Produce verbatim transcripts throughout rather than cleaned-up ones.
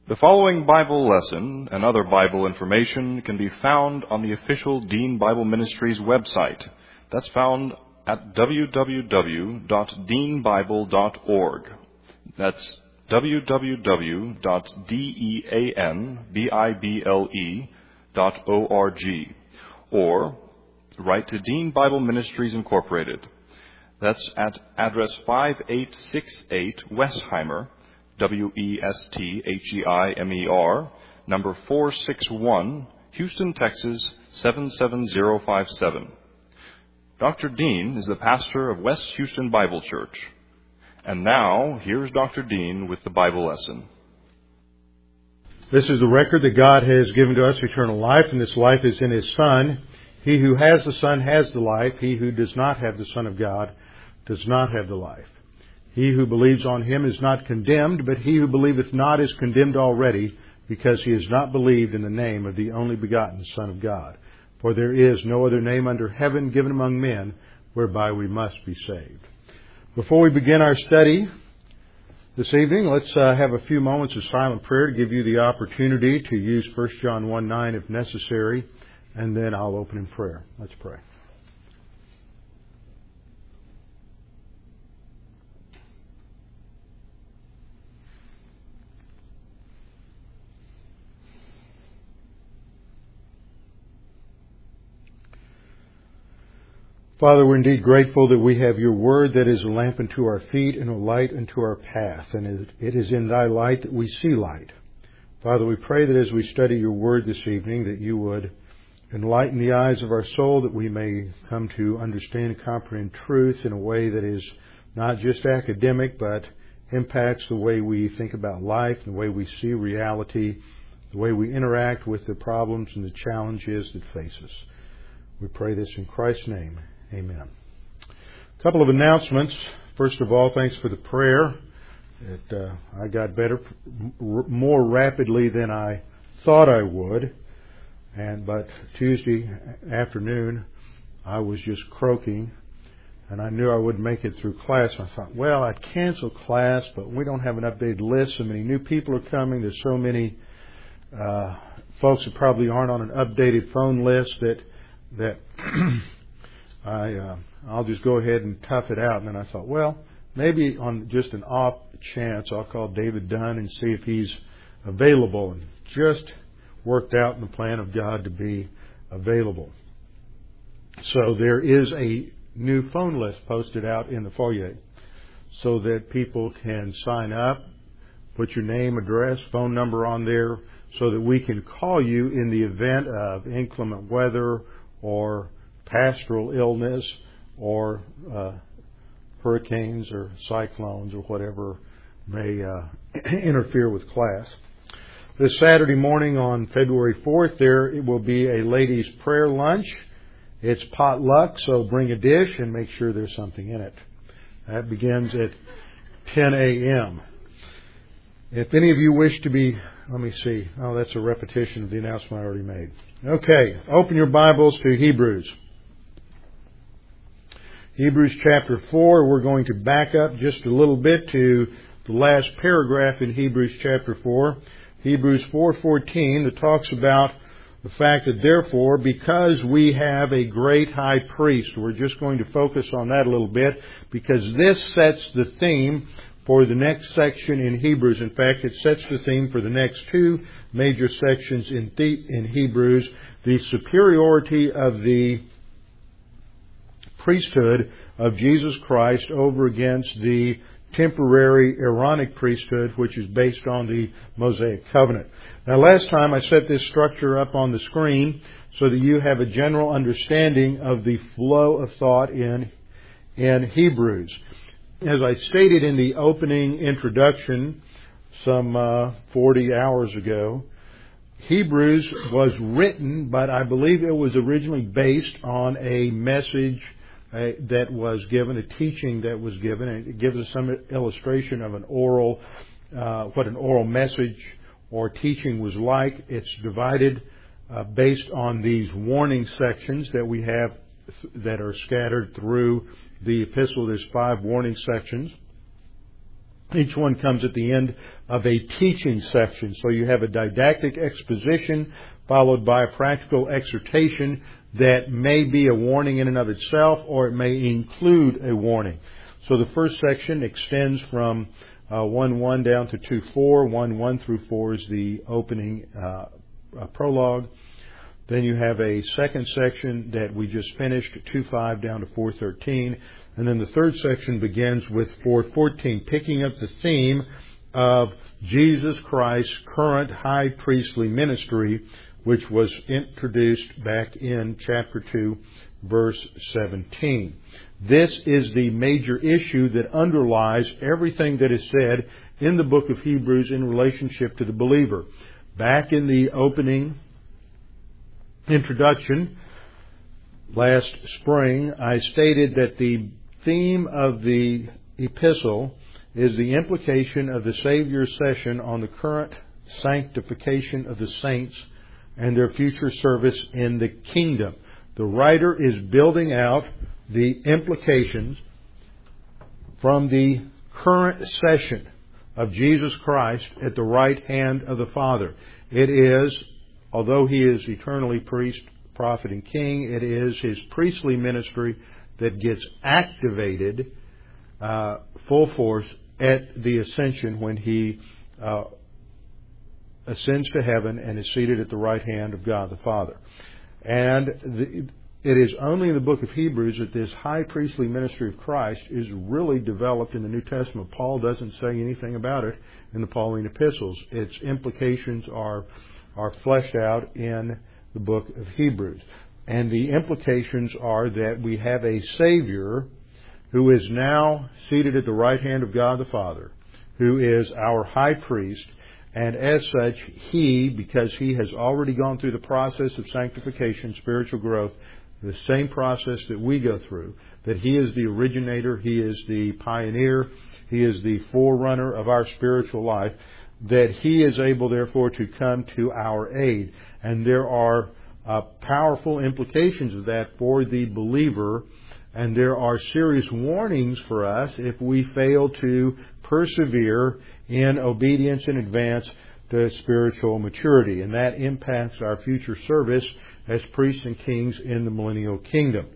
The following Bible lesson and other Bible information can be found on the official Dean Bible Ministries website. That's found at w w w dot dean bible dot org. That's w w w dot dean bible dot org. Or write to Dean Bible Ministries Incorporated. That's at address five eight six eight Westheimer, W E S T H E I M E R, number four six one, Houston, Texas, seven seven zero five seven. Doctor Dean is the pastor of West Houston Bible Church. And now, here's Doctor Dean with the Bible lesson. This is the record that God has given to us, eternal life, and this life is in His Son. He who has the Son has the life. He who does not have the Son of God does not have the life. He who believes on Him is not condemned, but he who believeth not is condemned already, because he has not believed in the name of the only begotten Son of God. For there is no other name under heaven given among men whereby we must be saved. Before we begin our study this evening, let's uh, have a few moments of silent prayer to give you the opportunity to use First John one nine if necessary, and then I'll open in prayer. Let's pray. Father, we're indeed grateful that we have Your Word that is a lamp unto our feet and a light unto our path. And it is in Thy light that we see light. Father, we pray that as we study Your Word this evening, that You would enlighten the eyes of our soul, that we may come to understand and comprehend truth in a way that is not just academic, but impacts the way we think about life, the way we see reality, the way we interact with the problems and the challenges that face us. We pray this in Christ's name. Amen. A couple of announcements. First of all, thanks for the prayer. It, uh, I got better r- more rapidly than I thought I would. And but Tuesday afternoon, I was just croaking, and I knew I wouldn't make it through class. I thought, well, I'd cancel class, but we don't have an updated list. So many new people are coming. There's so many uh, folks that probably aren't on an updated phone list that that. I, uh, I'll just go ahead and tough it out. And then I thought, well, maybe on just an off chance, I'll call David Dunn and see if he's available. And just worked out in the plan of God to be available. So there is a new phone list posted out in the foyer so that people can sign up, put your name, address, phone number on there so that we can call you in the event of inclement weather or pastoral illness or uh, hurricanes or cyclones or whatever may uh, interfere with class. This Saturday morning on February fourth, there it will be a ladies' prayer lunch. It's potluck, so bring a dish and make sure there's something in it. That begins at ten a.m. If any of you wish to be, let me see. Oh, that's a repetition of the announcement I already made. Okay, open your Bibles to Hebrews. Hebrews chapter four, we're going to back up just a little bit to the last paragraph in Hebrews chapter four. Hebrews four fourteen, that talks about the fact that therefore, because we have a great high priest, we're just going to focus on that a little bit because this sets the theme for the next section in Hebrews. In fact, it sets the theme for the next two major sections in, the, in Hebrews, the superiority of the priesthood of Jesus Christ over against the temporary Aaronic priesthood, which is based on the Mosaic covenant. Now, last time I set this structure up on the screen so that you have a general understanding of the flow of thought in, in Hebrews. As I stated in the opening introduction some uh, forty hours ago, Hebrews was written, but I believe it was originally based on a message uh, that was given, a teaching that was given. And it gives us some illustration of an oral, uh, what an oral message or teaching was like. It's divided uh, based on these warning sections that we have that are scattered through the epistle. There's five warning sections. Each one comes at the end of a teaching section. So you have a didactic exposition followed by a practical exhortation that may be a warning in and of itself, or it may include a warning. So the first section extends from uh, one one down to two four. one one through four is the opening uh, uh, prologue. Then you have a second section that we just finished, two five down to four thirteen. And then the third section begins with four fourteen, picking up the theme of Jesus Christ's current high priestly ministry, which was introduced back in chapter two, verse seventeen. This is the major issue that underlies everything that is said in the book of Hebrews in relationship to the believer. Back in the opening introduction last spring, I stated that the theme of the epistle is the implication of the Savior's session on the current sanctification of the saints and their future service in the kingdom. The writer is building out the implications from the current session of Jesus Christ at the right hand of the Father. It is, although He is eternally priest, prophet, and king, it is His priestly ministry that gets activated uh, full force at the ascension when He uh, ascends to heaven and is seated at the right hand of God the Father. And the, it is only in the book of Hebrews that this high priestly ministry of Christ is really developed in the New Testament. Paul doesn't say anything about it in the Pauline epistles. Its implications are are fleshed out in the book of Hebrews. And the implications are that we have a Savior who is now seated at the right hand of God the Father, who is our high priest, and as such, He, because He has already gone through the process of sanctification, spiritual growth, the same process that we go through, that He is the originator, He is the pioneer, He is the forerunner of our spiritual life, that He is able, therefore, to come to our aid. And there are uh, powerful implications of that for the believer, and there are serious warnings for us if we fail to persevere in obedience and advance to spiritual maturity. And that impacts our future service as priests and kings in the millennial kingdom.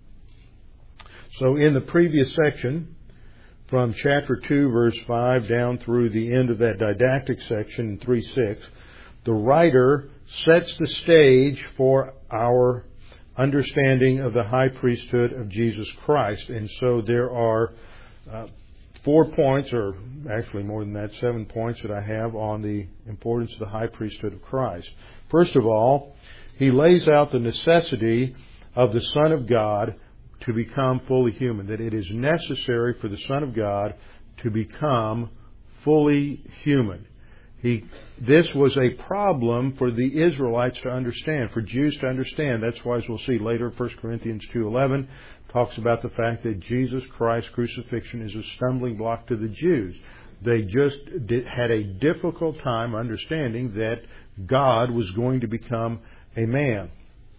So in the previous section, from chapter two, verse five, down through the end of that didactic section in three six, the writer sets the stage for our understanding of the high priesthood of Jesus Christ. And so there are uh, four points, or actually more than that, seven points that I have on the importance of the high priesthood of Christ. First of all, he lays out the necessity of the Son of God to become fully human, that it is necessary for the Son of God to become fully human. He, this was a problem for the Israelites to understand, for Jews to understand. That's why, as we'll see later, First Corinthians two eleven talks about the fact that Jesus Christ's crucifixion is a stumbling block to the Jews. They just did, had a difficult time understanding that God was going to become a man.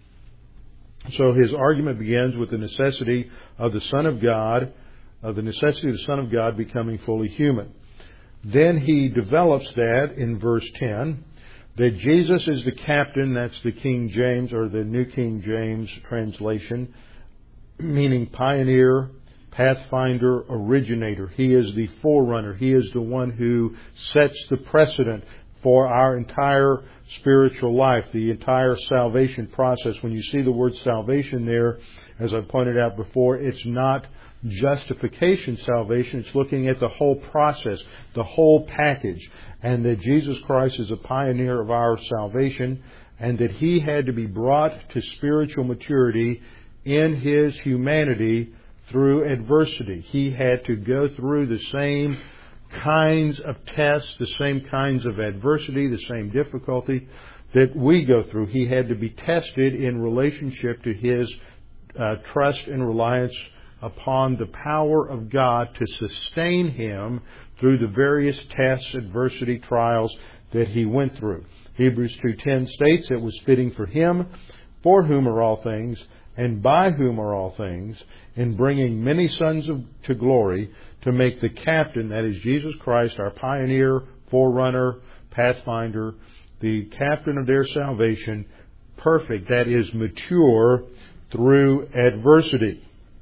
So his argument begins with the necessity of the Son of God, of the necessity of the Son of God becoming fully human. Then he develops that in verse ten, that Jesus is the captain, that's the King James or the New King James translation, meaning pioneer, pathfinder, originator. He is the forerunner. He is the one who sets the precedent for our entire spiritual life, the entire salvation process. When you see the word salvation there, as I pointed out before, it's not justification salvation. It's looking at the whole process, the whole package, and that Jesus Christ is a pioneer of our salvation, and that He had to be brought to spiritual maturity in His humanity through adversity. He had to go through the same kinds of tests, the same kinds of adversity, the same difficulty that we go through. He had to be tested in relationship to His uh, trust and reliance upon the power of God to sustain Him through the various tests, adversity, trials that He went through. Hebrews two ten states it was fitting for Him, for whom are all things, and by whom are all things, in bringing many sons of, to glory, to make the captain, that is Jesus Christ, our pioneer, forerunner, pathfinder, the captain of their salvation, perfect, that is mature through adversity.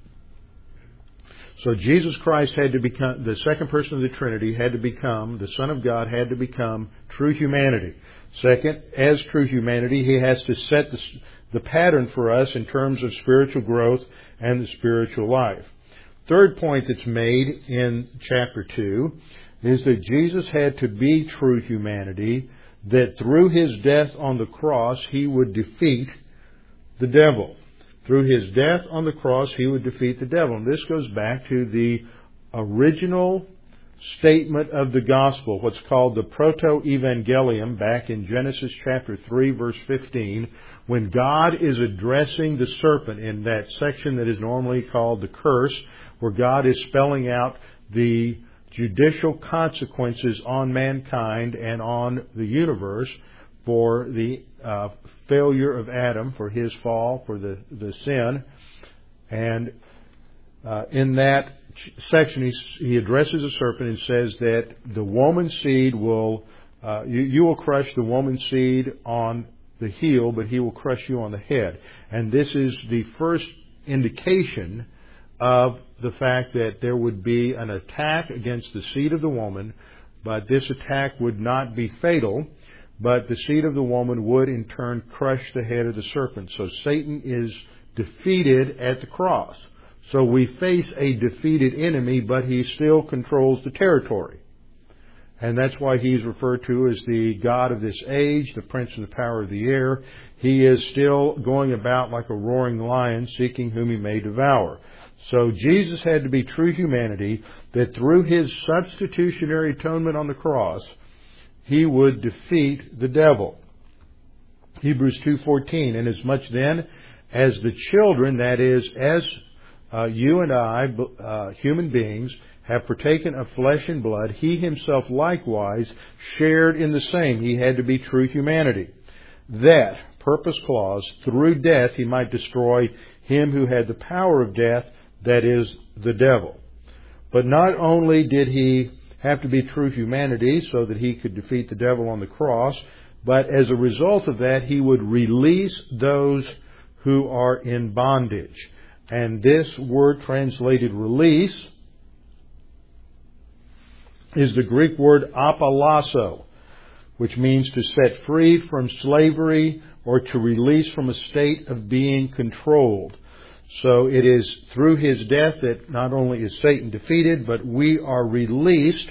So Jesus Christ had to become, the second person of the Trinity had to become, the Son of God had to become true humanity. Second, as true humanity, He has to set the, the pattern for us in terms of spiritual growth and the spiritual life. Third point that's made in chapter two is that Jesus had to be true humanity, that through His death on the cross, He would defeat the devil. Through His death on the cross, He would defeat the devil. And this goes back to the original statement of the gospel, what's called the proto-evangelium, back in Genesis chapter three, verse fifteen, when God is addressing the serpent in that section that is normally called the curse, where God is spelling out the judicial consequences on mankind and on the universe for the uh, failure of Adam, for his fall, for the, the sin. And uh, in that section, he, he addresses the serpent and says that the woman's seed will, uh, you, you will crush the woman's seed on the heel, but he will crush you on the head. And this is the first indication of the fact that there would be an attack against the seed of the woman, but this attack would not be fatal, but the seed of the woman would in turn crush the head of the serpent. So Satan is defeated at the cross. So we face a defeated enemy, but he still controls the territory. And that's why he's referred to as the God of this age, the prince of the power of the air. He is still going about like a roaring lion, seeking whom he may devour. So Jesus had to be true humanity, that through His substitutionary atonement on the cross, He would defeat the devil. Hebrews two fourteen, inasmuch then as the children, that is, as uh, you and I, uh, human beings, have partaken of flesh and blood, He Himself likewise shared in the same. He had to be true humanity. That, purpose clause, through death He might destroy him who had the power of death, that is, the devil. But not only did He have to be true humanity so that He could defeat the devil on the cross, but as a result of that, He would release those who are in bondage. And this word translated release is the Greek word apolasso, which means to set free from slavery or to release from a state of being controlled. So it is through His death that not only is Satan defeated, but we are released,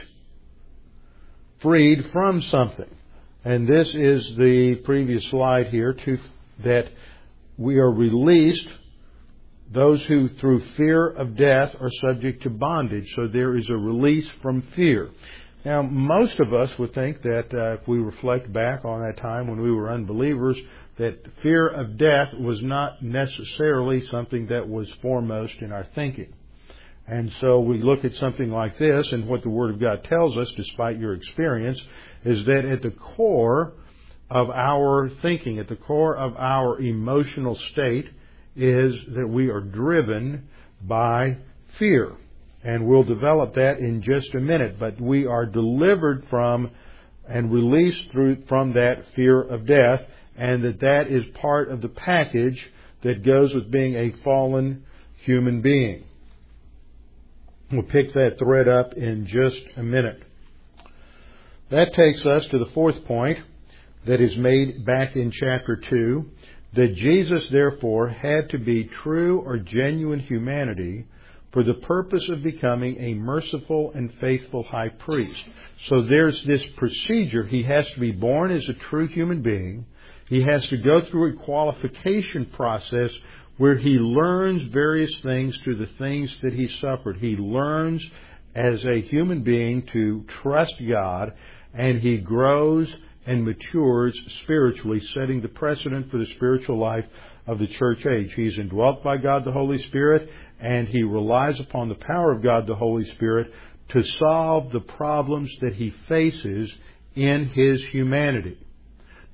freed from something. And this is the previous slide here, to, that we are released, those who through fear of death are subject to bondage. So there is a release from fear. Now, most of us would think that uh, if we reflect back on that time when we were unbelievers, that fear of death was not necessarily something that was foremost in our thinking. And so we look at something like this, and what the Word of God tells us, despite your experience, is that at the core of our thinking, at the core of our emotional state, is that we are driven by fear. And we'll develop that in just a minute. But we are delivered from and released through from that fear of death, and that that is part of the package that goes with being a fallen human being. We'll pick that thread up in just a minute. That takes us to the fourth point that is made back in chapter two, that Jesus therefore had to be true or genuine humanity for the purpose of becoming a merciful and faithful high priest. So there's this procedure. He has to be born as a true human being. He has to go through a qualification process where he learns various things through the things that he suffered. He learns as a human being to trust God, and he grows and matures spiritually, setting the precedent for the spiritual life of the church age. He's indwelt by God the Holy Spirit, and he relies upon the power of God the Holy Spirit to solve the problems that he faces in his humanity.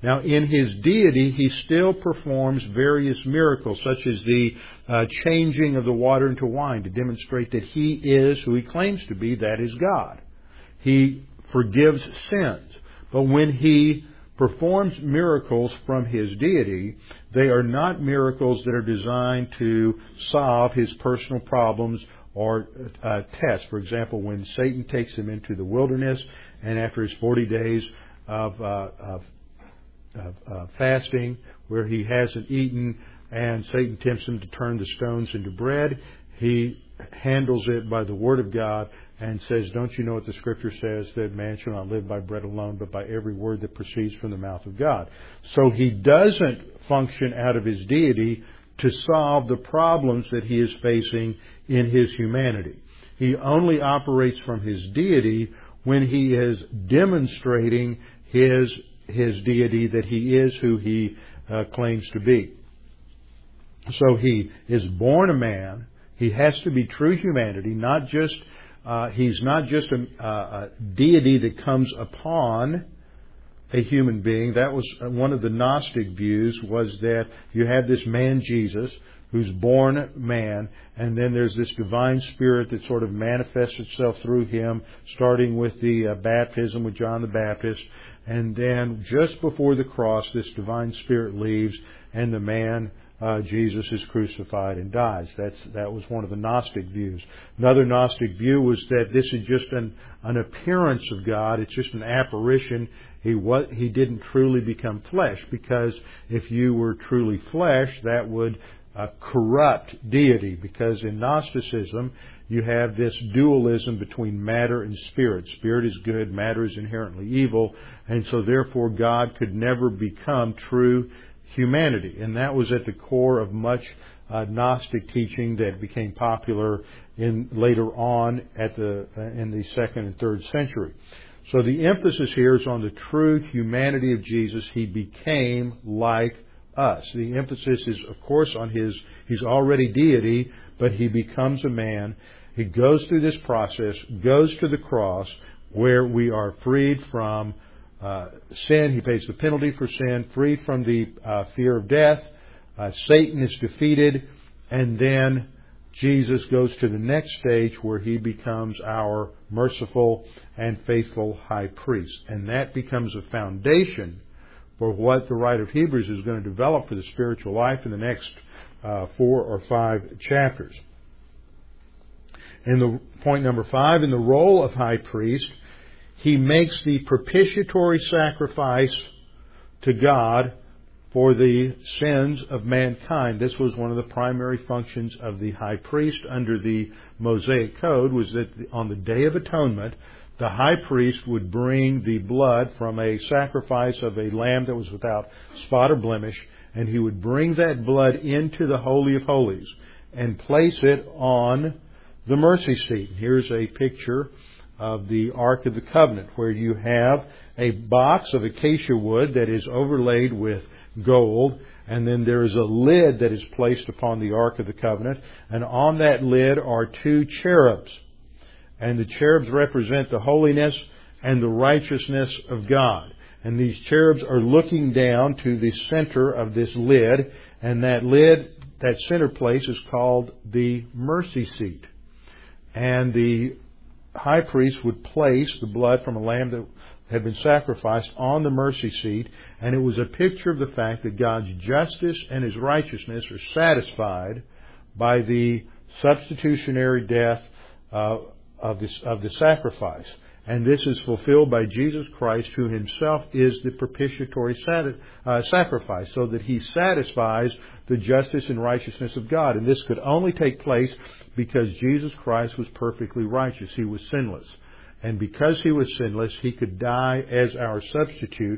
Now, in His deity, He still performs various miracles, such as the uh, changing of the water into wine to demonstrate that He is who He claims to be, that is God. He forgives sins. But when He performs miracles from His deity, they are not miracles that are designed to solve His personal problems or uh, tests. For example, when Satan takes Him into the wilderness, and after His forty days of, uh, of Of uh, fasting, where He hasn't eaten, and Satan tempts Him to turn the stones into bread, He handles it by the Word of God and says, don't you know what the Scripture says, that man shall not live by bread alone, but by every word that proceeds from the mouth of God. So He doesn't function out of His deity to solve the problems that He is facing in His humanity. He only operates from His deity when He is demonstrating His His deity, that He is who He uh, claims to be. So He is born a man. He has to be true humanity, not just, uh, He's not just a, a deity that comes upon a human being. That was one of the Gnostic views, was that you have this man Jesus, who's born man, and then there's this divine spirit that sort of manifests itself through Him, starting with the uh, baptism with John the Baptist, and then just before the cross, this divine spirit leaves, and the man, uh, Jesus, is crucified and dies. That's, that was one of the Gnostic views. Another Gnostic view was that this is just an, an appearance of God. It's just an apparition. He was, he didn't truly become flesh, because if you were truly flesh, that would Uh, corrupt deity, because in Gnosticism you have this dualism between matter and spirit. Spirit is good, matter is inherently evil, and so therefore God could never become true humanity. And that was at the core of much uh, Gnostic teaching that became popular in later on at the uh, in the second and third century. So the emphasis here is on the true humanity of Jesus. He became like us. The emphasis is, of course, on His, He's already deity, but He becomes a man. He goes through this process, goes to the cross, where we are freed from uh, sin. He pays the penalty for sin, freed from the uh, fear of death. Uh, Satan is defeated, and then Jesus goes to the next stage, where He becomes our merciful and faithful high priest. And that becomes a foundation for what the writer of Hebrews is going to develop for the spiritual life in the next uh, four or five chapters. In the point number five, in the role of high priest, He makes the propitiatory sacrifice to God for the sins of mankind. This was one of the primary functions of the high priest under the Mosaic Code, was that on the Day of Atonement, the high priest would bring the blood from a sacrifice of a lamb that was without spot or blemish, and he would bring that blood into the Holy of Holies and place it on the mercy seat. Here's a picture of the Ark of the Covenant, where you have a box of acacia wood that is overlaid with gold, and then there is a lid that is placed upon the Ark of the Covenant, and on that lid are two cherubs. And the cherubs represent the holiness and the righteousness of God. And these cherubs are looking down to the center of this lid, and that lid, that center place, is called the mercy seat. And the high priest would place the blood from a lamb that had been sacrificed on the mercy seat, and it was a picture of the fact that God's justice and His righteousness are satisfied by the substitutionary death uh, Of, this, of the sacrifice. And this is fulfilled by Jesus Christ, who Himself is the propitiatory sati- uh, sacrifice, so that He satisfies the justice and righteousness of God. And this could only take place because Jesus Christ was perfectly righteous. He was sinless. And because He was sinless, He could die as our substitute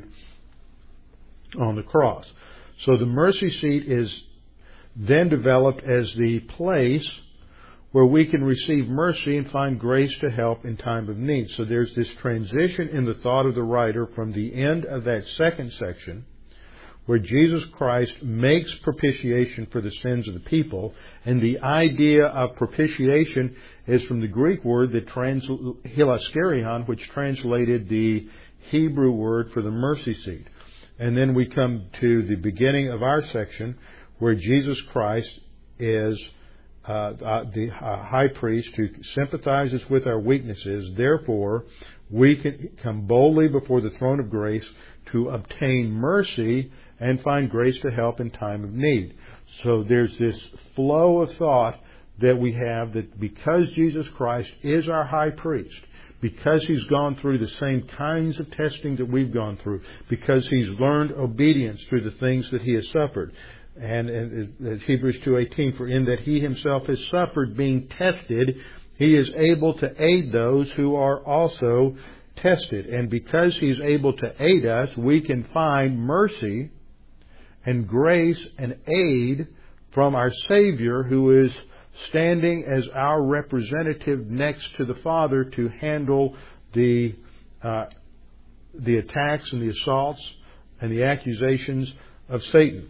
on the cross. So the mercy seat is then developed as the place where we can receive mercy and find grace to help in time of need. So there's this transition in the thought of the writer from the end of that second section, where Jesus Christ makes propitiation for the sins of the people. And the idea of propitiation is from the Greek word that trans- hilaskerion, which translated the Hebrew word for the mercy seat. And then we come to the beginning of our section where Jesus Christ is uh, uh, the uh, high priest who sympathizes with our weaknesses. Therefore, we can come boldly before the throne of grace to obtain mercy and find grace to help in time of need. So there's this flow of thought that we have that because Jesus Christ is our high priest, because He's gone through the same kinds of testing that we've gone through, because He's learned obedience through the things that He has suffered. And, and as Hebrews two eighteen, for in that He Himself has suffered being tested, He is able to aid those who are also tested. And because He's able to aid us, we can find mercy and grace and aid from our Savior, who is standing as our representative next to the Father to handle the uh, the attacks and the assaults and the accusations of Satan.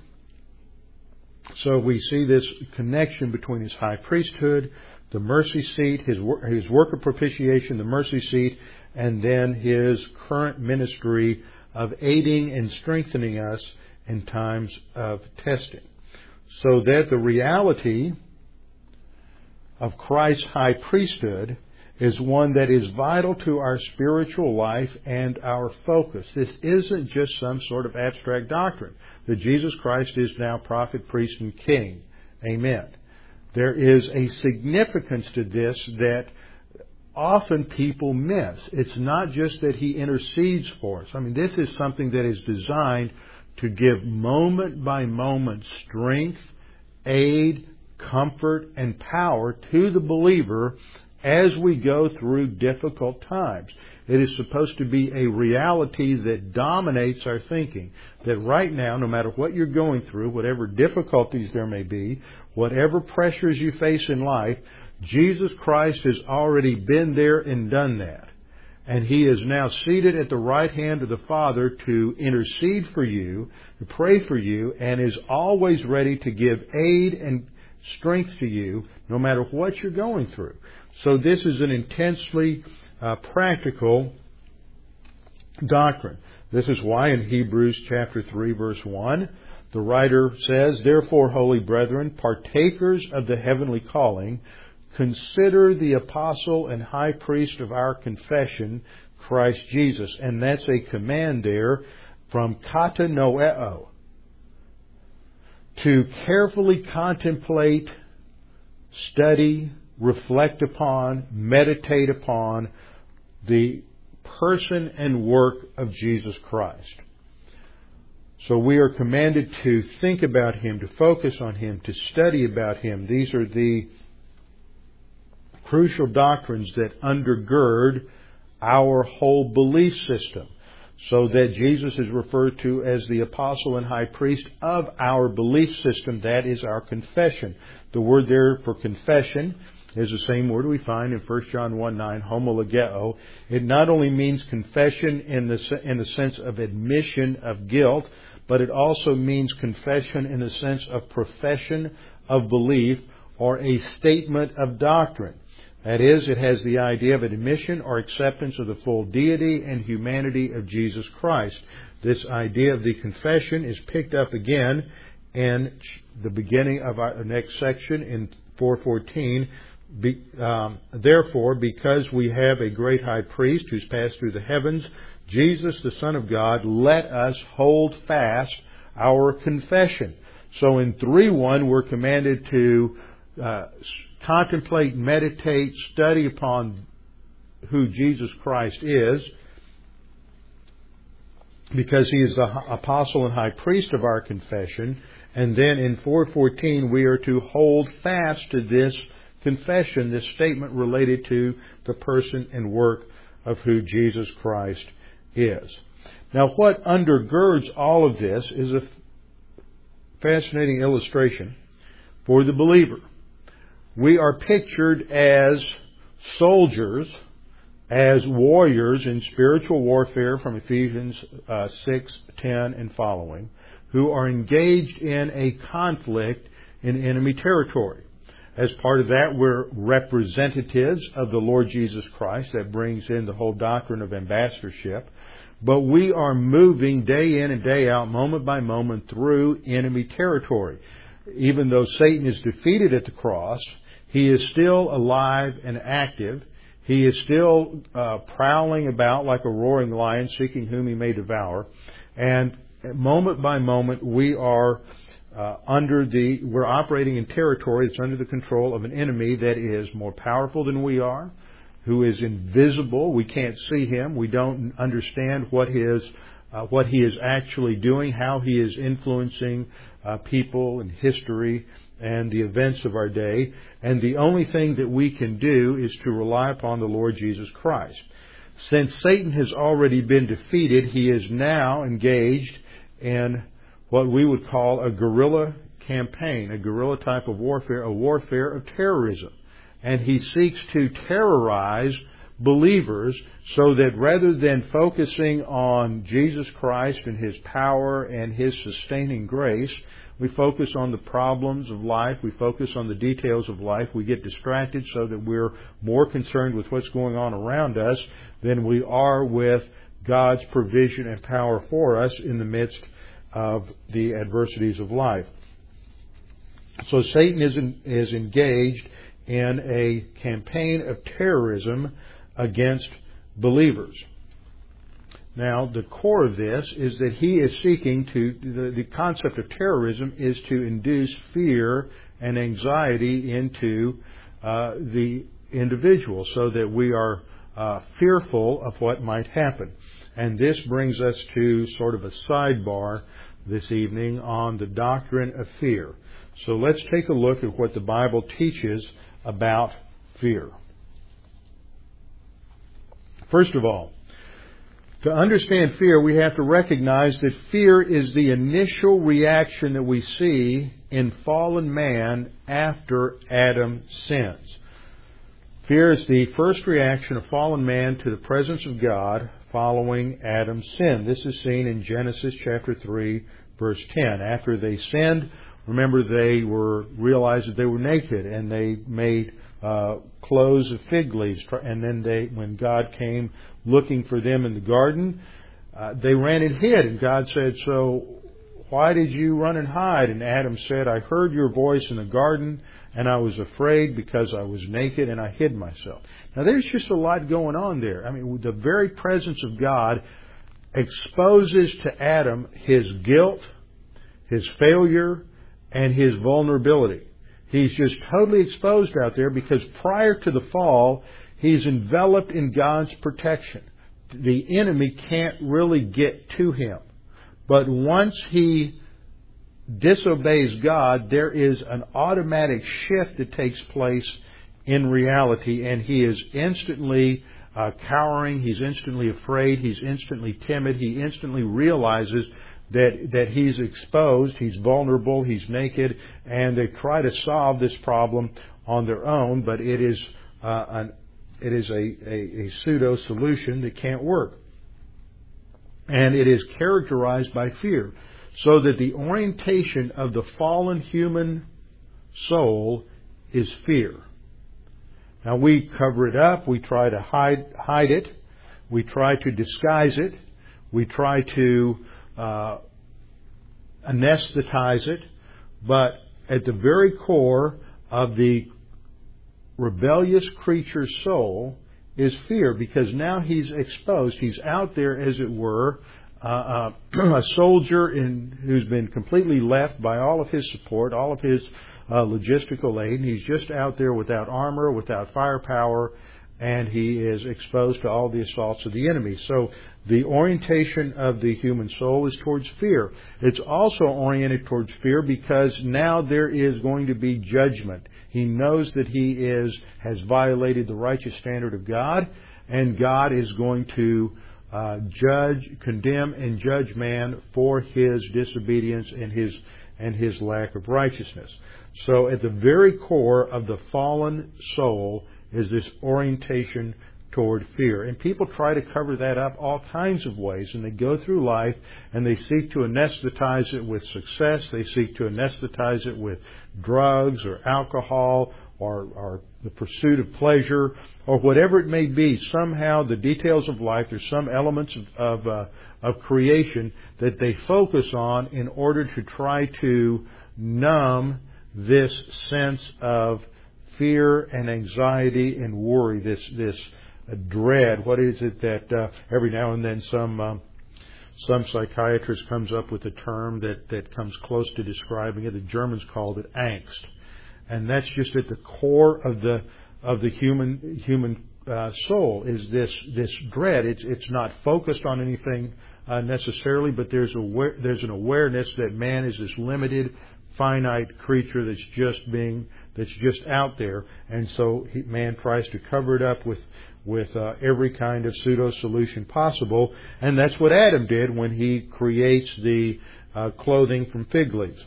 So we see this connection between His high priesthood, the mercy seat, His, his work of propitiation, the mercy seat, and then His current ministry of aiding and strengthening us in times of testing. So that the reality of Christ's high priesthood is one that is vital to our spiritual life and our focus. This isn't just some sort of abstract doctrine that Jesus Christ is now prophet, priest, and king. Amen. There is a significance to this that often people miss. It's not just that He intercedes for us. I mean, this is something that is designed to give moment by moment strength, aid, comfort, and power to the believer as we go through difficult times. It is supposed to be a reality that dominates our thinking. That right now, no matter what you're going through, whatever difficulties there may be, whatever pressures you face in life, Jesus Christ has already been there and done that. And He is now seated at the right hand of the Father to intercede for you, to pray for you, and is always ready to give aid and strength to you no matter what you're going through. So this is an intensely uh, practical doctrine. This is why in Hebrews chapter three verse one, the writer says, therefore, holy brethren, partakers of the heavenly calling, consider the apostle and high priest of our confession, Christ Jesus. And that's a command there from kata noeo, to carefully contemplate, study, reflect upon, meditate upon the person and work of Jesus Christ. So we are commanded to think about Him, to focus on Him, to study about Him. These are the crucial doctrines that undergird our whole belief system. So that Jesus is referred to as the apostle and high priest of our belief system. That is our confession. The word there for confession is the same word we find in First John one nine, homologeo. It not only means confession in the, in the sense of admission of guilt, but it also means confession in the sense of profession of belief or a statement of doctrine. That is, it has the idea of admission or acceptance of the full deity and humanity of Jesus Christ. This idea of the confession is picked up again in the beginning of our next section in four fourteen. Be, um, Therefore, because we have a great high priest who's passed through the heavens, Jesus, the Son of God, let us hold fast our confession. So in three one, we're commanded to uh, contemplate, meditate, study upon who Jesus Christ is, because He is the apostle and high priest of our confession. And then in four fourteen, we are to hold fast to this confession, this statement related to the person and work of who Jesus Christ is. Now, what undergirds all of this is a fascinating illustration for the believer. We are pictured as soldiers, as warriors in spiritual warfare from Ephesians uh, six ten and following, who are engaged in a conflict in enemy territory. As part of that, we're representatives of the Lord Jesus Christ. That brings in the whole doctrine of ambassadorship. but we are moving day in and day out, moment by moment, through enemy territory. Even though Satan is defeated at the cross, he is still alive and active. He is still uh, prowling about like a roaring lion, seeking whom he may devour. And moment by moment, we are uh, under the, we're operating in territory that's under the control of an enemy that is more powerful than we are, who is invisible. We can't see him. We don't understand what his, uh, what he is actually doing, how he is influencing uh, people and history and the events of our day. And the only thing that we can do is to rely upon the Lord Jesus Christ. Since Satan has already been defeated, he is now engaged in what we would call a guerrilla campaign, a guerrilla type of warfare, a warfare of terrorism. And he seeks to terrorize believers so that rather than focusing on Jesus Christ and His power and His sustaining grace, we focus on the problems of life. We focus on the details of life. We get distracted so that we're more concerned with what's going on around us than we are with God's provision and power for us in the midst of the adversities of life. So Satan is, in, is engaged in a campaign of terrorism against believers. Now, the core of this is that he is seeking to, the, the concept of terrorism is to induce fear and anxiety into uh, the individual so that we are uh, fearful of what might happen. And this brings us to sort of a sidebar this evening on the doctrine of fear. So let's take a look at what the Bible teaches about fear. First of all, to understand fear, we have to recognize that fear is the initial reaction that we see in fallen man after Adam sins. Fear is the first reaction of fallen man to the presence of God following Adam's sin. This is seen in Genesis chapter three, verse ten. After they sinned, remember they were realized that they were naked, and they made uh, clothes of fig leaves. And then they, when God came looking for them in the garden, uh, they ran and hid. And God said, "So why did you run and hide?" And Adam said, "I heard your voice in the garden, and I was afraid because I was naked, and I hid myself." Now, there's just a lot going on there. I mean, the very presence of God exposes to Adam his guilt, his failure, and his vulnerability. He's just totally exposed out there because prior to the fall, he's enveloped in God's protection. The enemy can't really get to him. But once he disobeys God, there is an automatic shift that takes place in reality, and he is instantly uh, cowering, he's instantly afraid, he's instantly timid, he instantly realizes that that he's exposed, he's vulnerable, he's naked, and they try to solve this problem on their own, but it is uh, an it is a, a, a pseudo solution that can't work. And it is characterized by fear, so that the orientation of the fallen human soul is fear. Now, we cover it up, we try to hide hide it, we try to disguise it, we try to uh, anesthetize it, but at the very core of the rebellious creature's soul is fear, because now he's exposed. He's out there, as it were, uh, uh, a soldier in, who's been completely left by all of his support, all of his uh, logistical aid. And he's just out there without armor, without firepower, and he is exposed to all the assaults of the enemy. So the orientation of the human soul is towards fear. It's also oriented towards fear because now there is going to be judgment. He knows that he is has violated the righteous standard of God, and God is going to uh, judge, condemn, and judge man for his disobedience and his and his lack of righteousness. So at the very core of the fallen soul is this orientation toward fear. And people try to cover that up all kinds of ways, and they go through life and they seek to anesthetize it with success. They seek to anesthetize it with drugs or alcohol or, or the pursuit of pleasure, or whatever it may be. Somehow the details of life, there's some elements of, of, uh, of creation that they focus on in order to try to numb this sense of fear and anxiety and worry, this this uh, dread. What is it that uh, every now and then some um, some psychiatrist comes up with a term that, that comes close to describing it? The Germans called it angst, and that's just at the core of the of the human human uh, soul is this this dread. It's it's not focused on anything uh, necessarily, but there's a there's an awareness that man is this limited, finite creature that's just being that's just out there, and so he, man tries to cover it up with with uh, every kind of pseudo solution possible, and that's what Adam did when he creates the uh, clothing from fig leaves.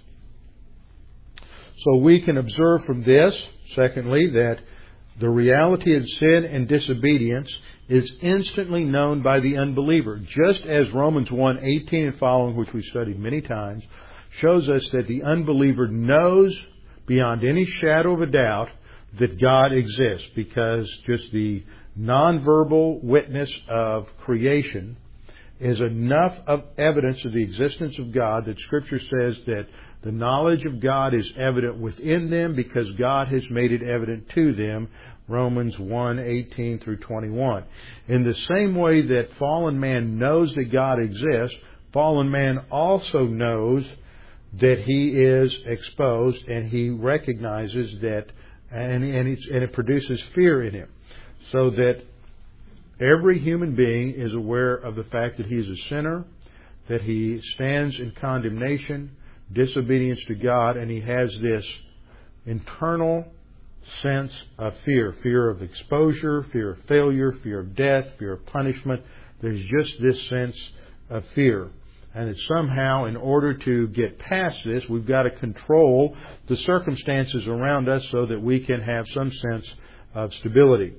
So we can observe from this, secondly, that the reality of sin and disobedience is instantly known by the unbeliever, just as Romans one eighteen and following, which we studied many times, shows us that the unbeliever knows beyond any shadow of a doubt that God exists, because just the nonverbal witness of creation is enough of evidence of the existence of God that Scripture says that the knowledge of God is evident within them because God has made it evident to them, Romans one eighteen through twenty-one. In the same way that fallen man knows that God exists, fallen man also knows that he is exposed, and he recognizes that, and, and, it's, and it produces fear in him. So that every human being is aware of the fact that he is a sinner, that he stands in condemnation, disobedience to God, and he has this internal sense of fear. Fear of exposure, fear of failure, fear of death, fear of punishment. There's just this sense of fear. And that somehow, in order to get past this, we've got to control the circumstances around us so that we can have some sense of stability.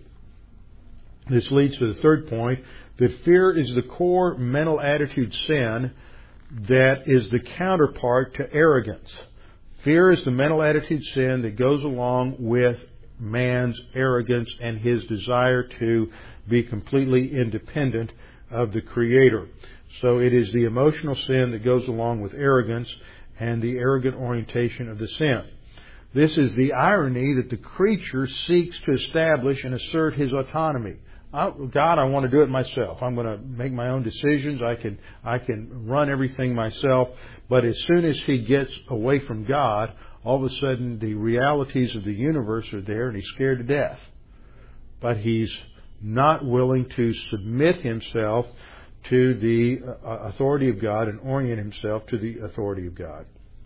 This leads to the third point, that fear is the core mental attitude sin that is the counterpart to arrogance. Fear is the mental attitude sin that goes along with man's arrogance and his desire to be completely independent of the Creator. So it is the emotional sin that goes along with arrogance and the arrogant orientation of the sin. This is the irony that the creature seeks to establish and assert his autonomy. I, God, I want to do it myself. I'm going to make my own decisions. I can, I can run everything myself. But as soon as he gets away from God, all of a sudden the realities of the universe are there and he's scared to death. But he's not willing to submit himself to the authority of God and orient himself to the authority of God.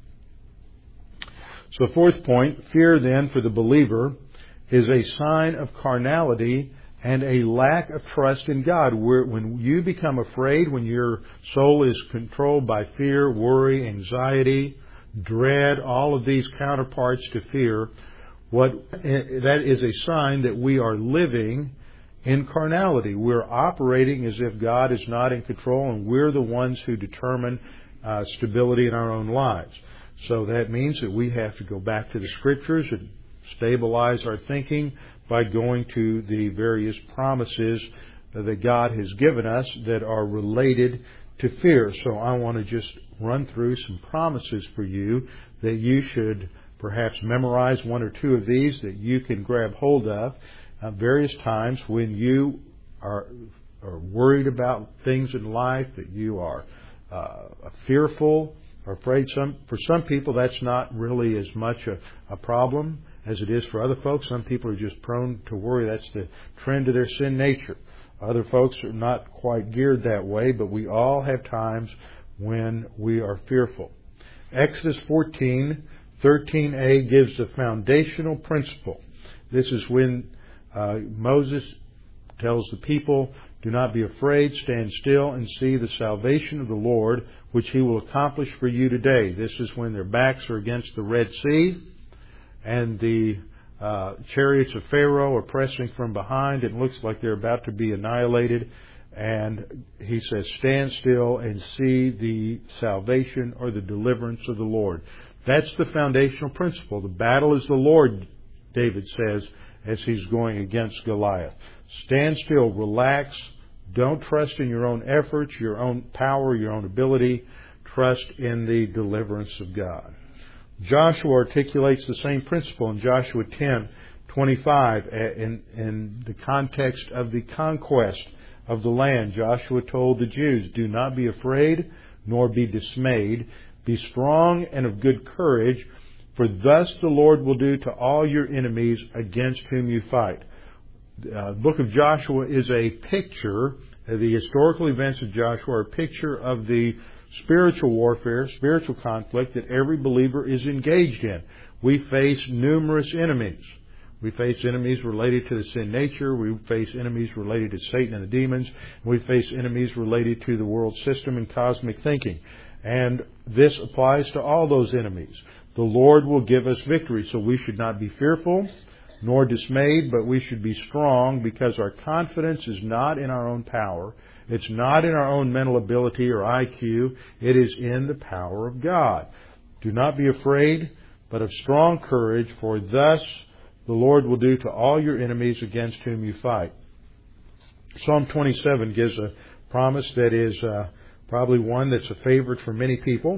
So fourth point, fear then for the believer is a sign of carnality and a lack of trust in God. Where when you become afraid, when your soul is controlled by fear, worry, anxiety, dread, all of these counterparts to fear, what that is a sign that we are living in carnality. We're operating as if God is not in control, and we're the ones who determine uh, stability in our own lives. So that means that we have to go back to the Scriptures and stabilize our thinking by going to the various promises that God has given us that are related to fear. So I want to just run through some promises for you that you should perhaps memorize one or two of these that you can grab hold of. Uh, various times when you are, are worried about things in life, that you are uh, fearful or afraid. Some for some people that's not really as much a, a problem as it is for other folks. Some people are just prone to worry. That's the trend of their sin nature. Other folks are not quite geared that way, but we all have times when we are fearful. Exodus fourteen thirteen a gives the foundational principle. This is when Uh, Moses tells the people, do not be afraid, stand still and see the salvation of the Lord, which he will accomplish for you today. This is when their backs are against the Red Sea and the uh, chariots of Pharaoh are pressing from behind. It looks like they're about to be annihilated. And he says, stand still and see the salvation or the deliverance of the Lord. That's the foundational principle. The battle is the Lord, David says as he's going against Goliath. Stand still, relax, don't trust in your own efforts, your own power, your own ability. Trust in the deliverance of God. Joshua articulates the same principle in Joshua ten twenty-five in, in the context of the conquest of the land. Joshua told the Jews, do not be afraid nor be dismayed. Be strong and of good courage, for thus the Lord will do to all your enemies against whom you fight. Uh, the book of Joshua is a picture, uh, the historical events of Joshua are a picture of the spiritual warfare, spiritual conflict that every believer is engaged in. We face numerous enemies. We face enemies related to the sin nature. We face enemies related to Satan and the demons. We face enemies related to the world system and cosmic thinking. And this applies to all those enemies. The Lord will give us victory, so we should not be fearful nor dismayed, but we should be strong because our confidence is not in our own power. It's not in our own mental ability or I Q. It is in the power of God. Do not be afraid, but of strong courage, for thus the Lord will do to all your enemies against whom you fight. Psalm twenty-seven gives a promise that is uh, probably one that's a favorite for many people.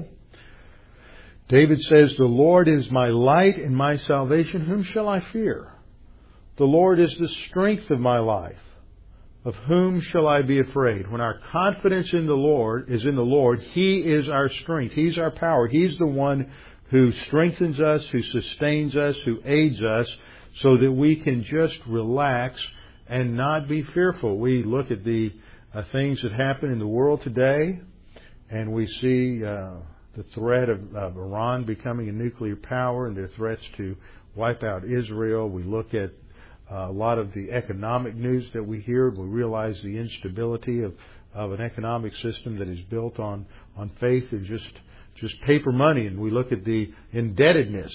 David says, the Lord is my light and my salvation. Whom shall I fear? The Lord is the strength of my life. Of whom shall I be afraid? When our confidence in the Lord is in the Lord, He is our strength. He's our power. He's the one who strengthens us, who sustains us, who aids us, so that we can just relax and not be fearful. We look at the uh, things that happen in the world today, and we see uh, the threat of, of Iran becoming a nuclear power and their threats to wipe out Israel. We look at uh, a lot of the economic news that we hear. We realize the instability of, of an economic system that is built on, on faith and just just paper money. And we look at the indebtedness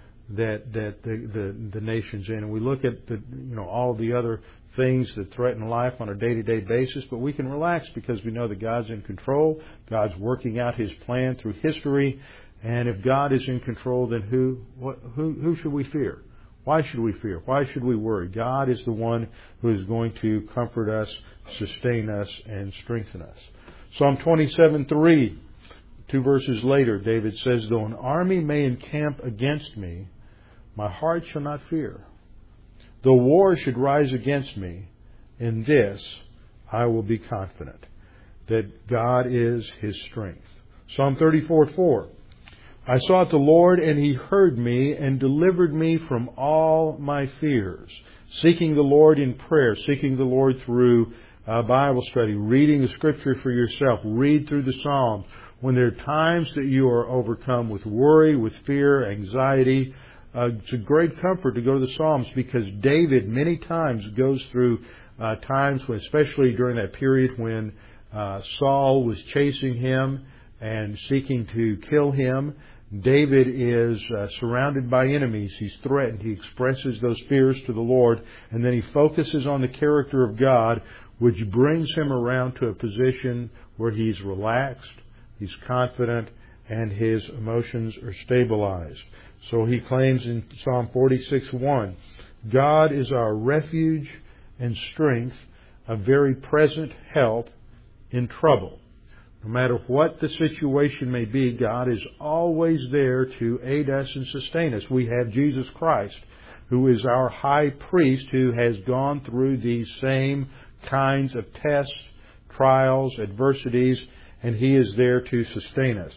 that that the, the, the nation's in. And we look at the you know all the other things that threaten life on a day-to-day basis, but we can relax because we know that God's in control. God's working out His plan through history, and if God is in control, then who what, who who should we fear? Why should we fear? Why should we worry? God is the one who is going to comfort us, sustain us, and strengthen us. Psalm twenty-seven three, two verses later, David says, though an army may encamp against me, my heart shall not fear. Though war should rise against me, in this I will be confident, that God is His strength. Psalm thirty-four four. I sought the Lord, and He heard me and delivered me from all my fears. Seeking the Lord in prayer, seeking the Lord through uh, Bible study, reading the Scripture for yourself, read through the Psalms. When there are times that you are overcome with worry, with fear, anxiety, Uh, it's a great comfort to go to the Psalms because David many times goes through uh, times, when, especially during that period when uh, Saul was chasing him and seeking to kill him. David is uh, surrounded by enemies. He's threatened. He expresses those fears to the Lord, and then he focuses on the character of God, which brings him around to a position where he's relaxed, he's confident, and his emotions are stabilized. So he claims in Psalm forty-six one, God is our refuge and strength, a very present help in trouble. No matter what the situation may be, God is always there to aid us and sustain us. We have Jesus Christ, who is our high priest, who has gone through these same kinds of tests, trials, adversities, and He is there to sustain us.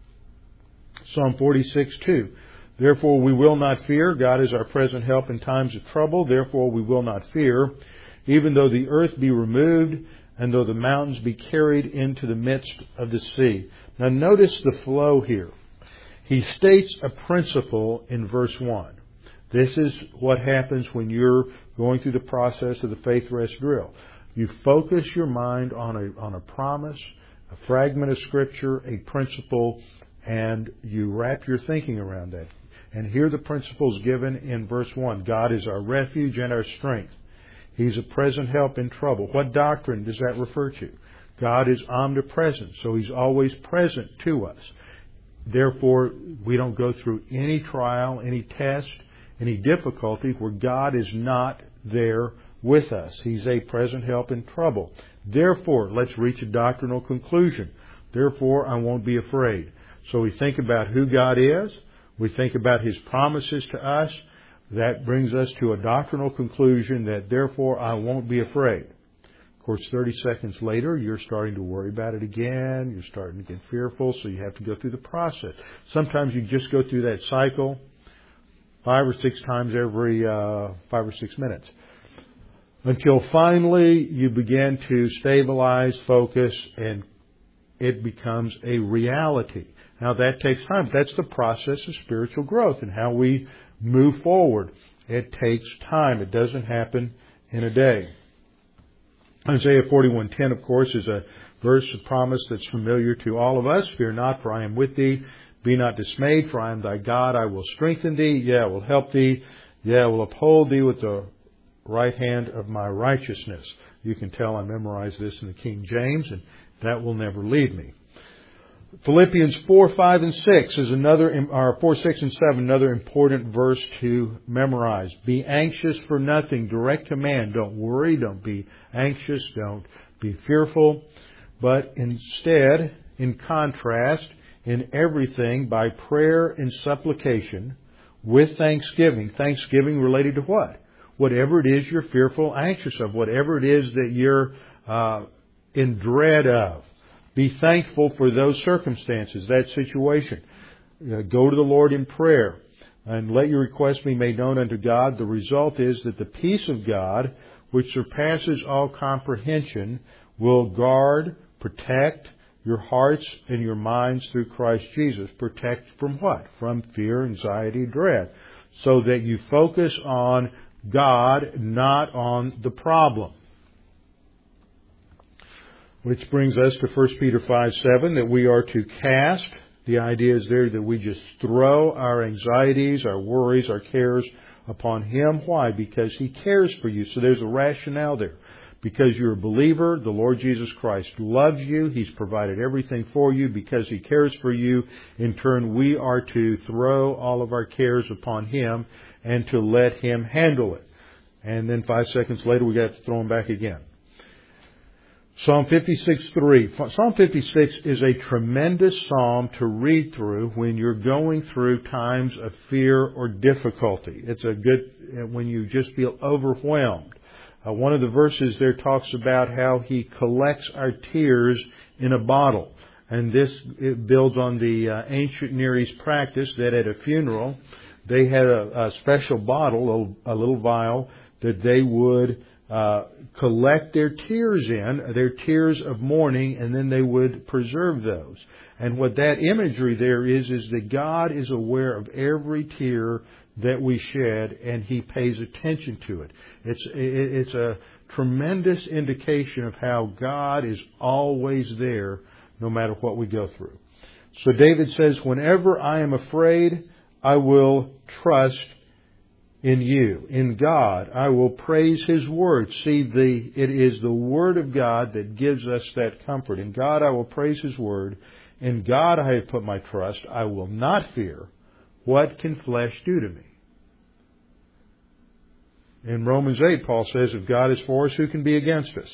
Psalm forty-six two. Therefore we will not fear. God is our present help in times of trouble. Therefore we will not fear. Even though the earth be removed, and though the mountains be carried into the midst of the sea. Now notice the flow here. He states a principle in verse one. This is what happens when you're going through the process of the Faith Rest Drill. You focus your mind on a, on a promise, a fragment of Scripture, a principle, and you wrap your thinking around that. And here the principles given in verse one. God is our refuge and our strength. He's a present help in trouble. What doctrine does that refer to? God is omnipresent, so He's always present to us. Therefore, we don't go through any trial, any test, any difficulty where God is not there with us. He's a present help in trouble. Therefore, let's reach a doctrinal conclusion. Therefore, I won't be afraid. So we think about who God is. We think about His promises to us. That brings us to a doctrinal conclusion that therefore I won't be afraid. Of course, thirty seconds later, you're starting to worry about it again. You're starting to get fearful, so you have to go through the process. Sometimes you just go through that cycle five or six times every uh, five or six minutes, until finally you begin to stabilize, focus, and it becomes a reality. Now that takes time. That's the process of spiritual growth and how we move forward. It takes time. It doesn't happen in a day. Isaiah forty-one ten, of course, is a verse of promise that's familiar to all of us. Fear not, for I am with thee. Be not dismayed, for I am thy God. I will strengthen thee. Yeah, I will help thee. Yeah, I will uphold thee with the right hand of my righteousness. You can tell I memorized this in the King James, and that will never leave me. Philippians four, five, and six is another, or four, six, and seven, another important verse to memorize. Be anxious for nothing. Direct command. Don't worry. Don't be anxious. Don't be fearful. But instead, in contrast, in everything, by prayer and supplication, with thanksgiving. Thanksgiving related to what? Whatever it is you're fearful, anxious of. Whatever it is that you're uh, in dread of. Be thankful for those circumstances, that situation. Uh, go to the Lord in prayer and let your requests be made known unto God. The result is that the peace of God, which surpasses all comprehension, will guard, protect your hearts and your minds through Christ Jesus. Protect from what? From fear, anxiety, dread. So that you focus on God, not on the problem. Which brings us to First Peter five seven, that we are to cast. The idea is there that we just throw our anxieties, our worries, our cares upon Him. Why? Because He cares for you. So there's a rationale there. Because you're a believer, the Lord Jesus Christ loves you. He's provided everything for you because He cares for you. In turn, we are to throw all of our cares upon Him and to let Him handle it. And then five seconds later, we got to throw them back again. Psalm fifty-six three. Psalm fifty-six is a tremendous psalm to read through when you're going through times of fear or difficulty. It's a good, when you just feel overwhelmed. Uh, one of the verses there talks about how He collects our tears in a bottle. And this, it builds on the uh, ancient Near East practice that at a funeral, they had a, a special bottle, a, a little vial, that they would Uh, collect their tears in, their tears of mourning, and then they would preserve those. And what that imagery there is, is that God is aware of every tear that we shed, and He pays attention to it. It's, it's a tremendous indication of how God is always there, no matter what we go through. So David says, whenever I am afraid, I will trust in you, in God. I will praise His Word. See, the it is the Word of God that gives us that comfort. In God I will praise His Word. In God I have put my trust. I will not fear. What can flesh do to me? In Romans eight, Paul says, if God is for us, who can be against us?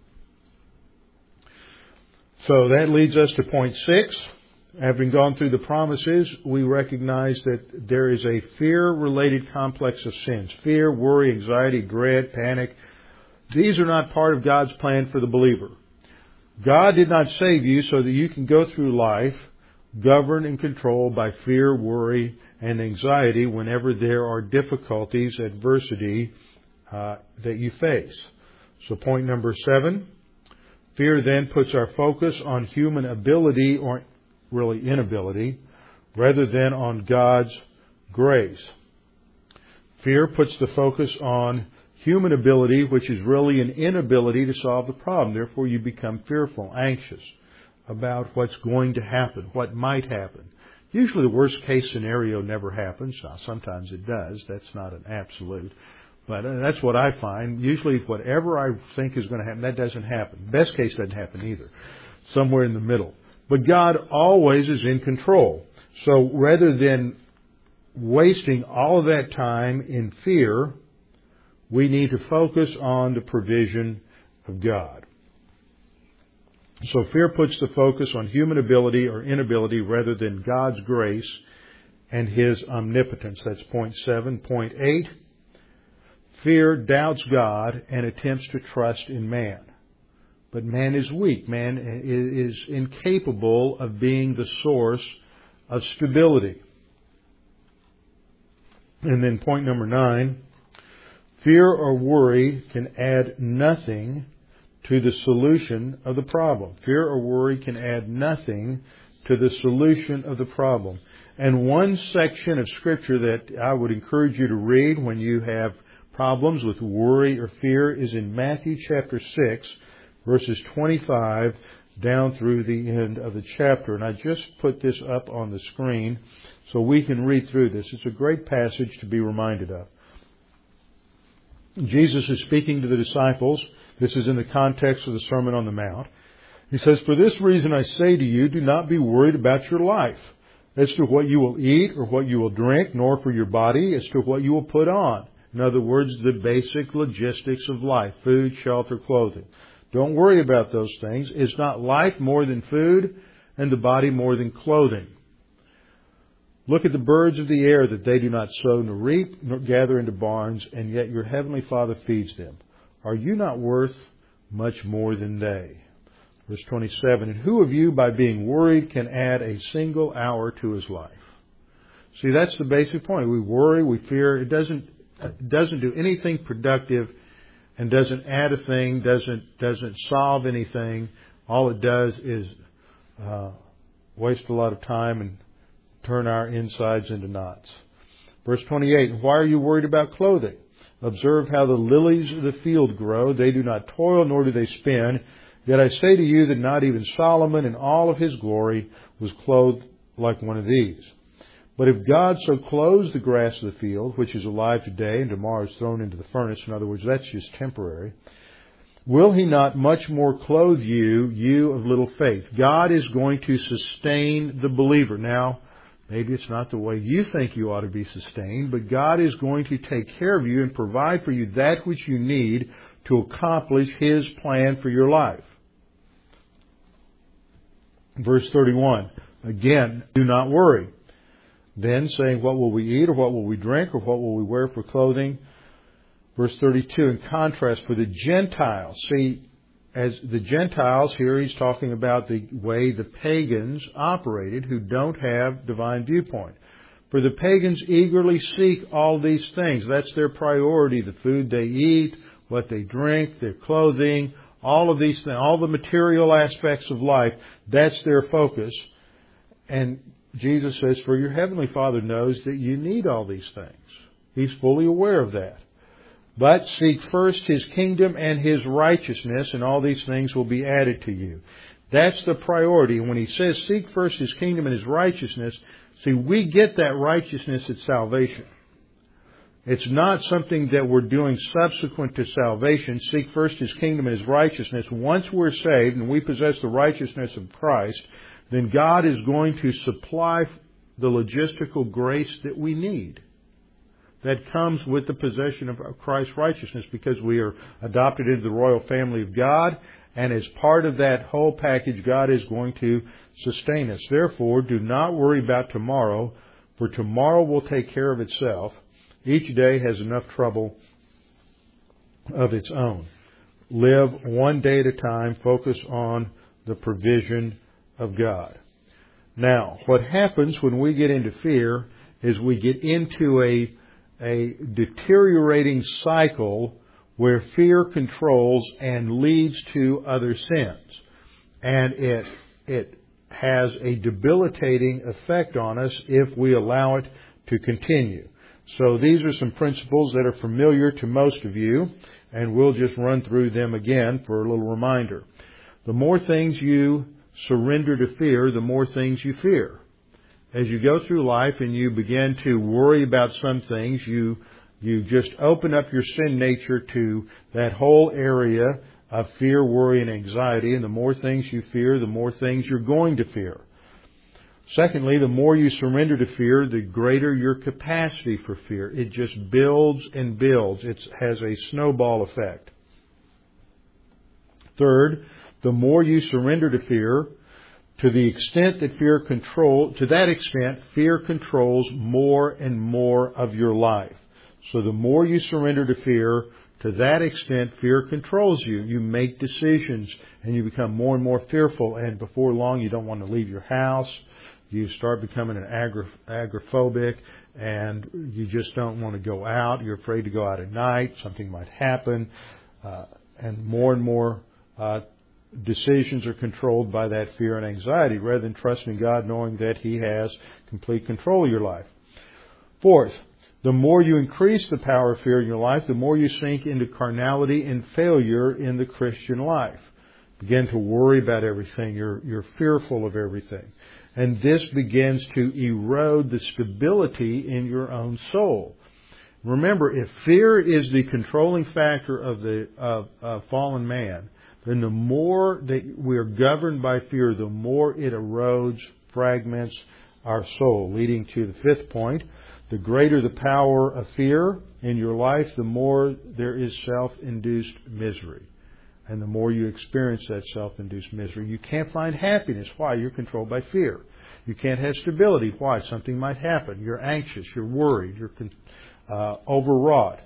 So that leads us to point six. Having gone through the promises, we recognize that there is a fear-related complex of sins. Fear, worry, anxiety, dread, panic. These are not part of God's plan for the believer. God did not save you so that you can go through life governed and controlled by fear, worry, and anxiety whenever there are difficulties, adversity uh, that you face. So point number seven, fear then puts our focus on human ability or really inability, rather than on God's grace. Fear puts the focus on human ability, which is really an inability to solve the problem. Therefore, you become fearful, anxious about what's going to happen, what might happen. Usually the worst case scenario never happens. Now, sometimes it does. That's not an absolute. But that's what I find. Usually whatever I think is going to happen, that doesn't happen. Best case doesn't happen either. Somewhere in the middle. But God always is in control. So rather than wasting all of that time in fear, we need to focus on the provision of God. So fear puts the focus on human ability or inability rather than God's grace and His omnipotence. That's point seven. Point eight, fear doubts God and attempts to trust in man. But man is weak. Man is incapable of being the source of stability. And then point number nine, fear or worry can add nothing to the solution of the problem. Fear or worry can add nothing to the solution of the problem. And one section of Scripture that I would encourage you to read when you have problems with worry or fear is in Matthew chapter six, verses twenty-five down through the end of the chapter. And I just put this up on the screen so we can read through this. It's a great passage to be reminded of. Jesus is speaking to the disciples. This is in the context of the Sermon on the Mount. He says, "For this reason I say to you, do not be worried about your life, as to what you will eat or what you will drink, nor for your body as to what you will put on." In other words, the basic logistics of life, food, shelter, clothing. Don't worry about those things. Is not life more than food, and the body more than clothing? Look at the birds of the air, that they do not sow nor reap nor gather into barns, and yet your heavenly Father feeds them. Are you not worth much more than they? Verse twenty-seven, and who of you by being worried can add a single hour to his life? See, that's the basic point. We worry, we fear. It doesn't, it doesn't do anything productive and doesn't add a thing, doesn't, doesn't solve anything. All it does is uh, waste a lot of time and turn our insides into knots. Verse twenty-eight, why are you worried about clothing? Observe how the lilies of the field grow. They do not toil, nor do they spin. Yet I say to you that not even Solomon in all of his glory was clothed like one of these. But if God so clothes the grass of the field, which is alive today and tomorrow is thrown into the furnace, in other words, that's just temporary, will He not much more clothe you, you of little faith? God is going to sustain the believer. Now, maybe it's not the way you think you ought to be sustained, but God is going to take care of you and provide for you that which you need to accomplish His plan for your life. Verse thirty-one, again, do not worry. Then saying, what will we eat, or what will we drink, or what will we wear for clothing? Verse thirty-two, in contrast, for the Gentiles, see, as the Gentiles, here he's talking about the way the pagans operated who don't have divine viewpoint. For the pagans eagerly seek all these things. That's their priority, the food they eat, what they drink, their clothing, all of these things, all the material aspects of life, that's their focus. And Jesus says, for your heavenly Father knows that you need all these things. He's fully aware of that. But seek first His kingdom and His righteousness, and all these things will be added to you. That's the priority. And when He says seek first His kingdom and His righteousness, see, we get that righteousness at salvation. It's not something that we're doing subsequent to salvation. Seek first His kingdom and His righteousness. Once we're saved and we possess the righteousness of Christ, then God is going to supply the logistical grace that we need. That comes with the possession of Christ's righteousness, because we are adopted into the royal family of God, and as part of that whole package, God is going to sustain us. Therefore, do not worry about tomorrow, for tomorrow will take care of itself. Each day has enough trouble of its own. Live one day at a time. Focus on the provision of God. Now, what happens when we get into fear is we get into a a deteriorating cycle where fear controls and leads to other sins. And it it has a debilitating effect on us if we allow it to continue. So these are some principles that are familiar to most of you, and we'll just run through them again for a little reminder. The more things you surrender to fear, the more things you fear. As you go through life and you begin to worry about some things, you you just open up your sin nature to that whole area of fear, worry, and anxiety. And the more things you fear, the more things you're going to fear. Secondly, the more you surrender to fear, the greater your capacity for fear. It just builds and builds. It has a snowball effect. Third, the more you surrender to fear, to the extent that fear control, to that extent, fear controls more and more of your life. So the more you surrender to fear, to that extent, fear controls you. You make decisions and you become more and more fearful. And before long, you don't want to leave your house. You start becoming an agor- agoraphobic, and you just don't want to go out. You're afraid to go out at night. Something might happen. Uh, and more and more uh, decisions are controlled by that fear and anxiety rather than trusting God, knowing that He has complete control of your life. Fourth, the more you increase the power of fear in your life, the more you sink into carnality and failure in the Christian life. Begin to worry about everything. You're, you're fearful of everything. And this begins to erode the stability in your own soul. Remember, if fear is the controlling factor of the of, of fallen man, then the more that we are governed by fear, the more it erodes, fragments our soul. Leading to the fifth point, the greater the power of fear in your life, the more there is self-induced misery. And the more you experience that self-induced misery, you can't find happiness. Why? You're controlled by fear. You can't have stability. Why? Something might happen. You're anxious. You're worried. You're uh, overwrought.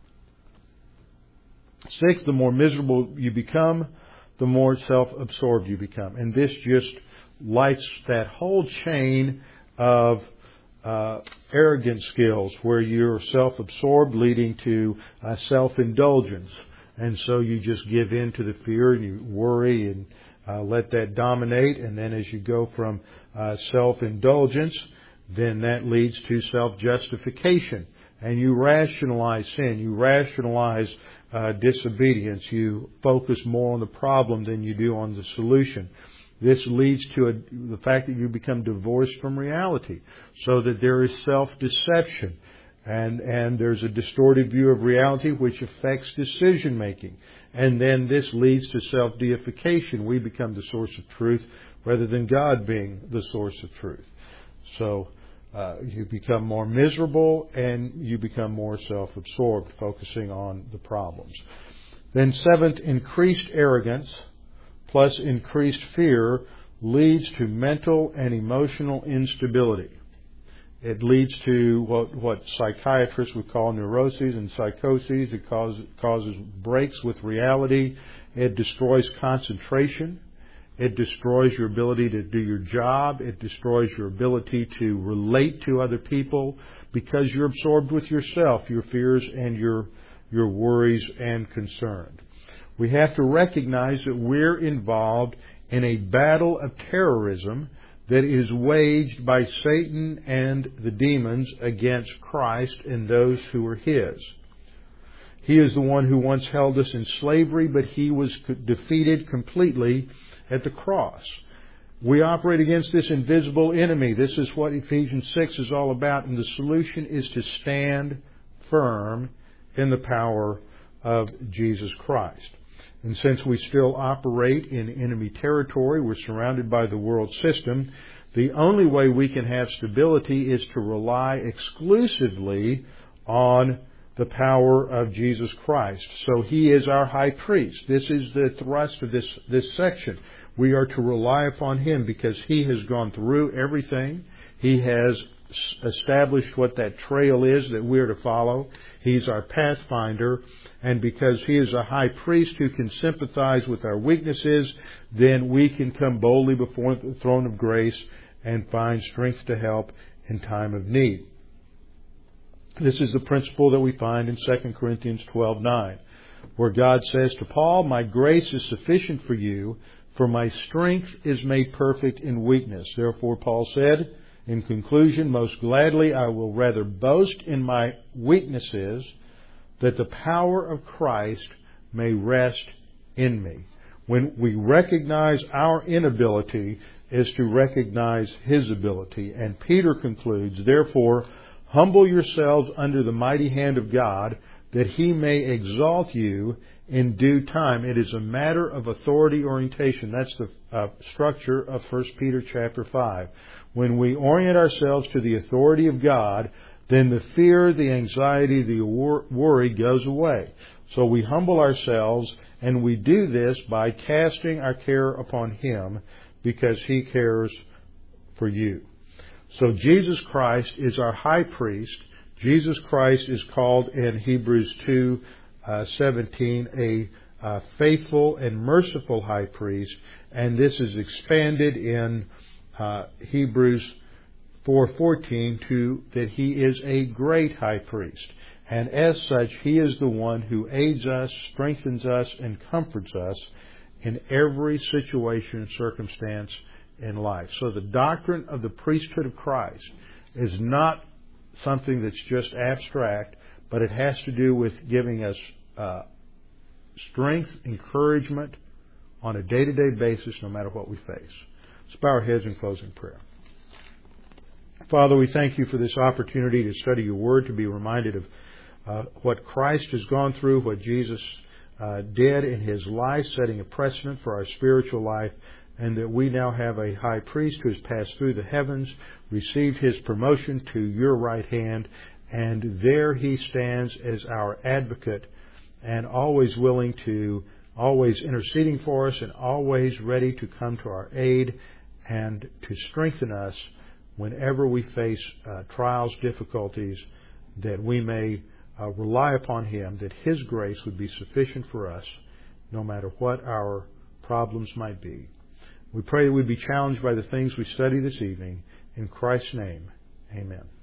Six, the more miserable you become, the more self-absorbed you become. And this just lights that whole chain of uh, arrogant skills where you're self-absorbed, leading to uh, self-indulgence. And so you just give in to the fear and you worry and uh, let that dominate. And then as you go from uh, self-indulgence, then that leads to self-justification. And you rationalize sin. You rationalize uh, disobedience. You focus more on the problem than you do on the solution. This leads to a, the fact that you become divorced from reality, so that there is self-deception. And, and there's a distorted view of reality which affects decision making. And then this leads to self-deification. We become the source of truth rather than God being the source of truth. So uh, you become more miserable and you become more self-absorbed, focusing on the problems. Then seventh, increased arrogance plus increased fear leads to mental and emotional instability. It leads to what, what psychiatrists would call neuroses and psychoses. It causes, causes breaks with reality. It destroys concentration. It destroys your ability to do your job. It destroys your ability to relate to other people because you're absorbed with yourself, your fears and your, your worries and concerns. We have to recognize that we're involved in a battle of terrorism that is waged by Satan and the demons against Christ and those who are His. He is the one who once held us in slavery, but He was defeated completely at the cross. We operate against this invisible enemy. This is what Ephesians six is all about, and the solution is to stand firm in the power of Jesus Christ. And since we still operate in enemy territory, we're surrounded by the world system, the only way we can have stability is to rely exclusively on the power of Jesus Christ. So He is our high priest. This is the thrust of this, this section. We are to rely upon Him because He has gone through everything. He has established what that trail is that we're to follow. He's our pathfinder. And because He is a high priest who can sympathize with our weaknesses, then we can come boldly before the throne of grace and find strength to help in time of need. This is the principle that we find in Second Corinthians twelve nine, where God says to Paul, "My grace is sufficient for you, for my strength is made perfect in weakness." Therefore, Paul said, in conclusion, "Most gladly I will rather boast in my weaknesses, that the power of Christ may rest in me." When we recognize our inability is to recognize His ability. And Peter concludes, "Therefore, humble yourselves under the mighty hand of God, that He may exalt you in due time." It is a matter of authority orientation. That's the uh, structure of First Peter chapter five. When we orient ourselves to the authority of God, then the fear, the anxiety, the worry goes away. So we humble ourselves, and we do this by casting our care upon Him because He cares for you. So Jesus Christ is our high priest. Jesus Christ is called in Hebrews two seventeen a uh, faithful and merciful high priest, and this is expanded in uh, Hebrews four fourteen to that He is a great high priest. And as such, He is the one who aids us, strengthens us, and comforts us in every situation and circumstance in life. So the doctrine of the priesthood of Christ is not something that's just abstract, but it has to do with giving us uh, strength, encouragement on a day-to-day basis, no matter what we face. Let's bow our heads in closing prayer. Father, we thank You for this opportunity to study Your Word, to be reminded of uh, what Christ has gone through, what Jesus uh, did in His life, setting a precedent for our spiritual life, and that we now have a high priest who has passed through the heavens, received His promotion to Your right hand, and there He stands as our advocate and always willing to, always interceding for us and always ready to come to our aid and to strengthen us whenever we face uh, trials, difficulties, that we may uh, rely upon Him, that His grace would be sufficient for us no matter what our problems might be. We pray that we be challenged by the things we study this evening. In Christ's name, amen.